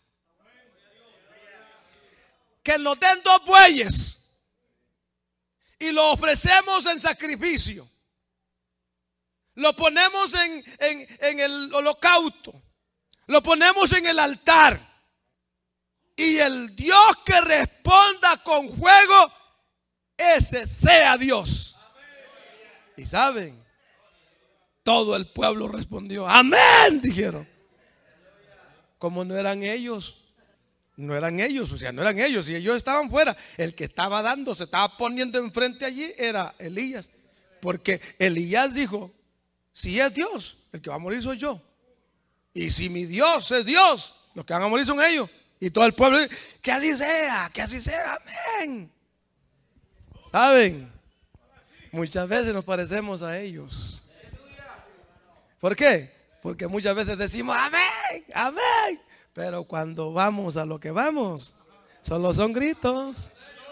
Que nos den 2 bueyes y lo ofrecemos en sacrificio. Lo ponemos en el holocausto. Lo ponemos en el altar. Y el Dios que responda con fuego, ese sea Dios. Y saben, todo el pueblo respondió, amén, dijeron. Como no eran ellos. No eran ellos, o sea, no eran ellos. Si ellos estaban fuera, el que estaba dando, se estaba poniendo enfrente allí, era Elías. Porque Elías dijo, si es Dios, el que va a morir soy yo. Y si mi Dios es Dios, los que van a morir son ellos. Y todo el pueblo dice, que así sea, amén. ¿Saben? Muchas veces nos parecemos a ellos. ¿Por qué? Porque muchas veces decimos, amén, amén. Pero cuando vamos a lo que vamos, solo son gritos.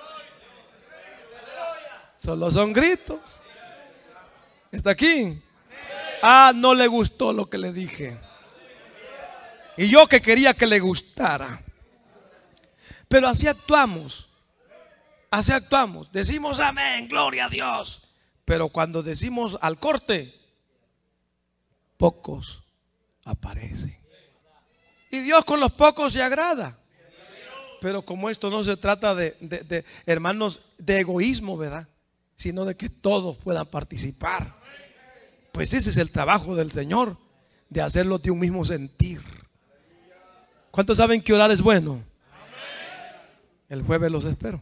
Solo son gritos. ¿Está aquí? Ah, no le gustó lo que le dije. Y yo que quería que le gustara. Pero así actuamos. Así actuamos. Decimos amén, gloria a Dios. Pero cuando decimos al corte, pocos aparecen. Y Dios con los pocos se agrada. Pero como esto no se trata de hermanos, de egoísmo, ¿verdad? Sino de que todos puedan participar. Pues ese es el trabajo del Señor, de hacerlos de un mismo sentir. ¿Cuántos saben que orar es bueno? El jueves los espero.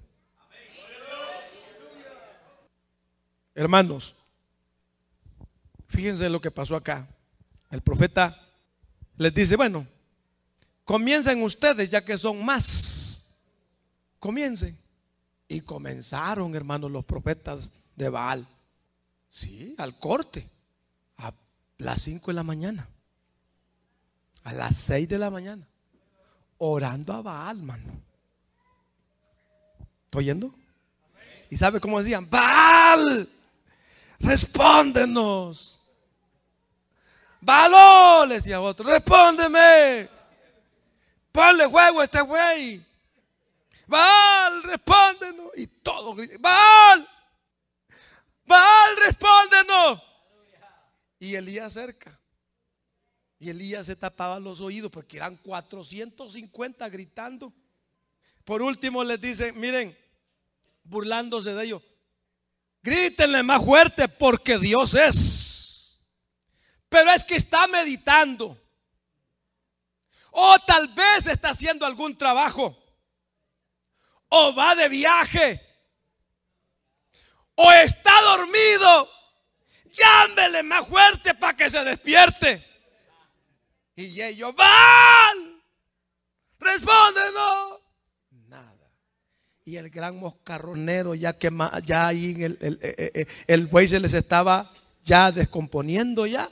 Hermanos, fíjense lo que pasó acá. El profeta les dice, bueno, comiencen ustedes ya que son más. Comiencen. Y comenzaron, hermanos, los profetas de Baal. Sí, al corte. A las 5 de la mañana. A las 6 de la mañana. Orando a Baal, hermano. ¿Está oyendo? ¿Y sabe cómo decían? Baal, respóndenos. Baal, le decía otro, respóndeme. Ponle juego a este güey. Baal, respóndenos. Y todos gritan, Baal, Baal, respóndenos. Y Elías cerca. Y Elías se tapaba los oídos porque eran 450 gritando. Por último les dice, miren, burlándose de ellos, grítenle más fuerte porque Dios es. Pero es que está meditando. O tal vez está haciendo algún trabajo. O va de viaje. O está dormido. Llámele más fuerte para que se despierte. Y ellos, Baal, respóndenos. Nada. Y el gran moscarronero ya ahí en el buey se les estaba ya descomponiendo ya.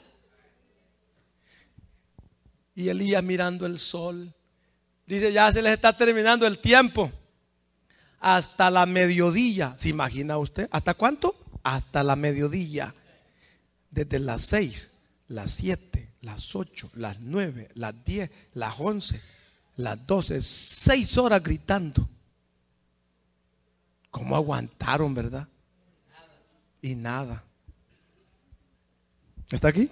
Y Elías mirando el sol, dice, ya se les está terminando el tiempo. Hasta la mediodía. ¿Se imagina usted? ¿Hasta cuánto? Hasta la mediodía. Desde las 6, las 7, las 8, las 9, las 10, las 11, las 12, 6 horas gritando. ¿Cómo aguantaron, verdad? Y nada. ¿Está aquí?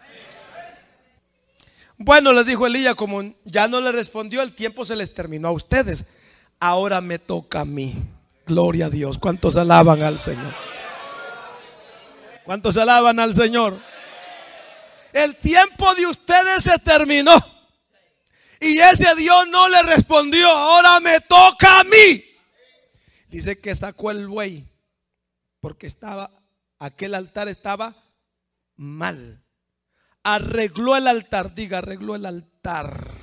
Bueno, les dijo Elías, como ya no le respondió, el tiempo se les terminó a ustedes. Ahora me toca a mí. Gloria a Dios. ¿Cuántos alaban al Señor? ¿Cuántos alaban al Señor? El tiempo de ustedes se terminó. Y ese Dios no le respondió. Ahora me toca a mí. Dice que sacó el buey. Porque aquel altar estaba mal. Arregló el altar, diga, arregló el altar.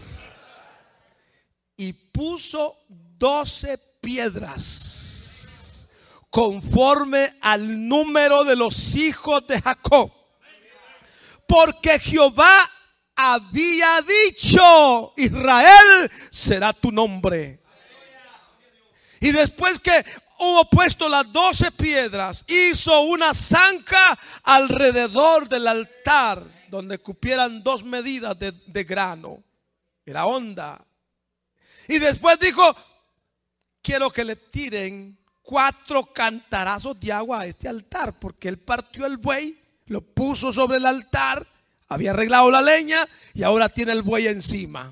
Y puso 12 piedras conforme al número de los hijos de Jacob. Porque Jehová había dicho, Israel será tu nombre. Y después que hubo puesto las 12 piedras, hizo una zanja alrededor del altar donde cupieran 2 medidas de grano. Era honda. Y después dijo: quiero que le tiren 4 cantarazos de agua a este altar, porque él partió el buey, lo puso sobre el altar, había arreglado la leña y ahora tiene el buey encima.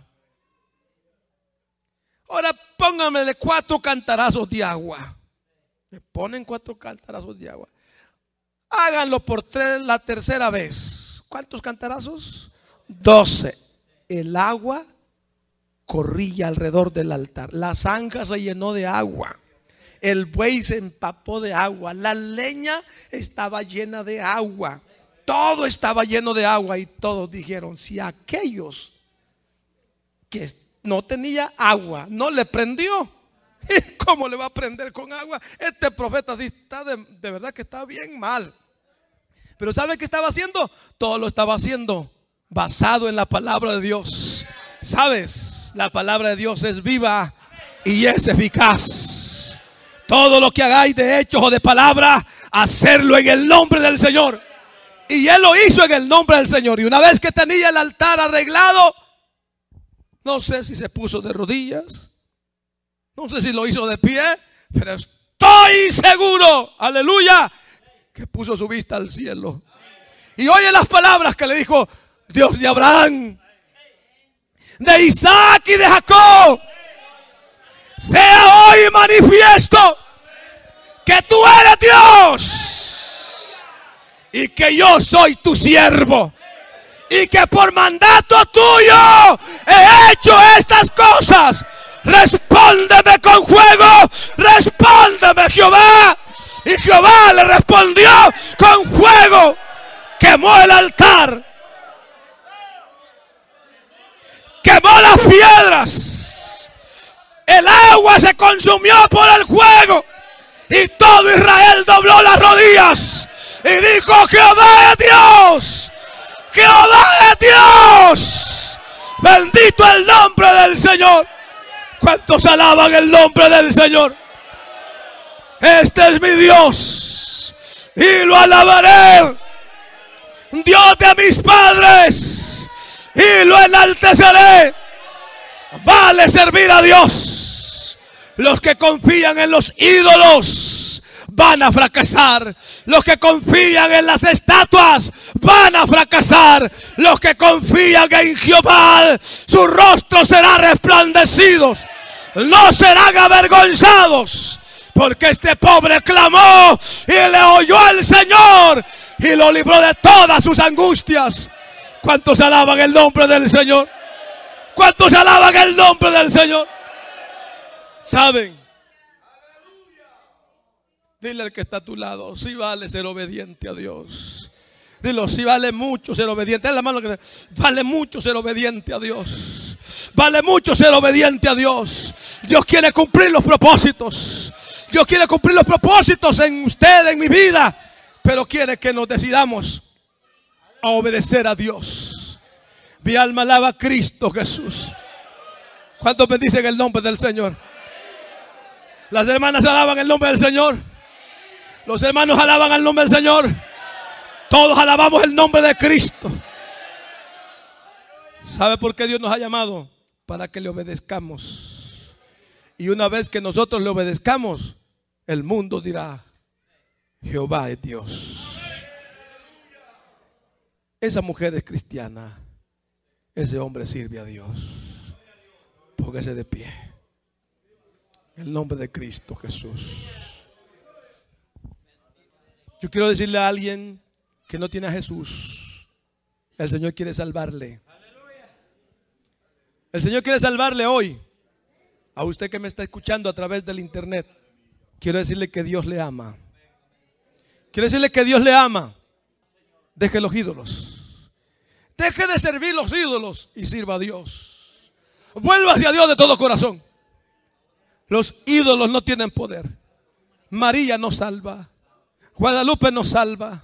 Ahora pónganmele 4 cantarazos de agua. Le ponen 4 cantarazos de agua. Háganlo por 3 la tercera vez. ¿Cuántos cantarazos? 12. El agua corría alrededor del altar. La zanja se llenó de agua. El buey se empapó de agua. La leña estaba llena de agua. Todo estaba lleno de agua. Y todos dijeron: si aquellos que no tenía agua no le prendió, ¿cómo le va a prender con agua? Este profeta está de verdad que está bien mal. Pero ¿sabe qué estaba haciendo? Todo lo estaba haciendo basado en la palabra de Dios. ¿Sabes? La palabra de Dios es viva y es eficaz. Todo lo que hagáis de hechos o de palabra, hacerlo en el nombre del Señor. Y él lo hizo en el nombre del Señor. Y una vez que tenía el altar arreglado, no sé si se puso de rodillas, no sé si lo hizo de pie, pero estoy seguro, aleluya, que puso su vista al cielo. Y oye las palabras que le dijo Dios de Abraham, de Isaac y de Jacob: sea hoy manifiesto que tú eres Dios y que yo soy tu siervo, y que por mandato tuyo he hecho estas cosas. Respóndeme con fuego, respóndeme, Jehová. Y Jehová le respondió con fuego. Quemó el altar, quemó las piedras, el agua se consumió por el fuego, y todo Israel dobló las rodillas y dijo: Jehová es Dios, Jehová es Dios, bendito el nombre del Señor. ¿Cuántos alaban el nombre del Señor? Este es mi Dios y lo alabaré, Dios de mis padres, y lo enalteceré. Vale servir a Dios. Los que confían en los ídolos van a fracasar. Los que confían en las estatuas van a fracasar. Los que confían en Jehová, su rostro será resplandecido. No serán avergonzados, porque este pobre clamó y le oyó el Señor y lo libró de todas sus angustias. ¿Cuántos alaban el nombre del Señor? ¿Cuántos alaban el nombre del Señor? ¿Saben? Dile al que está a tu lado: sí vale ser obediente a Dios. Dilo: sí vale mucho ser obediente. Dale la mano que vale mucho ser obediente a Dios. Vale mucho ser obediente a Dios. Dios quiere cumplir los propósitos. Dios quiere cumplir los propósitos en usted, en mi vida. Pero quiere que nos decidamos a obedecer a Dios. Mi alma alaba a Cristo Jesús. ¿Cuántos bendicen el nombre del Señor? Las hermanas alaban el nombre del Señor. Los hermanos alaban el nombre del Señor. Todos alabamos el nombre de Cristo. ¿Sabe por qué Dios nos ha llamado? Para que le obedezcamos. Y una vez que nosotros le obedezcamos, el mundo dirá: Jehová es Dios. Esa mujer es cristiana. Ese hombre sirve a Dios. Póngase de pie. En el nombre de Cristo Jesús. Yo quiero decirle a alguien que no tiene a Jesús: el Señor quiere salvarle. El Señor quiere salvarle hoy. A usted que me está escuchando a través del internet, quiero decirle que Dios le ama. Quiero decirle que Dios le ama. Deje los ídolos. Deje de servir los ídolos y sirva a Dios. Vuelva hacia Dios de todo corazón. Los ídolos no tienen poder. María no salva. Guadalupe no salva.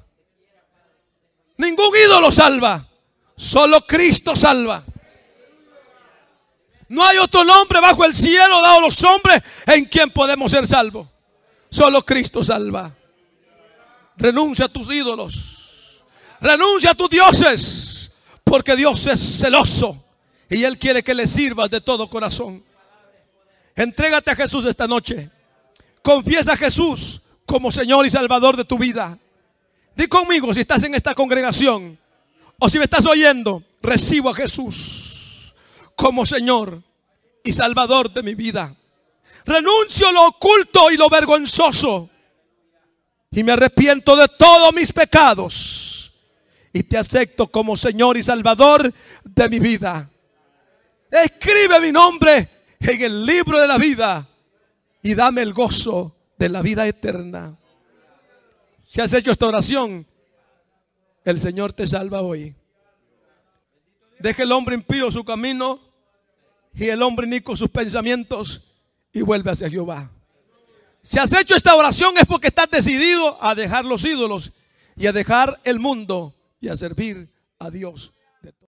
Ningún ídolo salva. Solo Cristo salva. No hay otro nombre bajo el cielo dado a los hombres en quien podemos ser salvos. Solo Cristo salva. Renuncia a tus ídolos. Renuncia a tus dioses. Porque Dios es celoso y Él quiere que le sirvas de todo corazón. Entrégate a Jesús esta noche. Confiesa a Jesús como Señor y Salvador de tu vida. Di conmigo si estás en esta congregación o si me estás oyendo: recibo a Jesús como Señor y Salvador de mi vida. Renuncio a lo oculto y lo vergonzoso y me arrepiento de todos mis pecados y te acepto como Señor y Salvador de mi vida. Escribe mi nombre en el libro de la vida y dame el gozo de la vida eterna. Si has hecho esta oración, el Señor te salva hoy. Deja el hombre impío su camino y el hombre inicuo sus pensamientos y vuelve hacia Jehová. Si has hecho esta oración es porque estás decidido a dejar los ídolos y a dejar el mundo y a servir a Dios.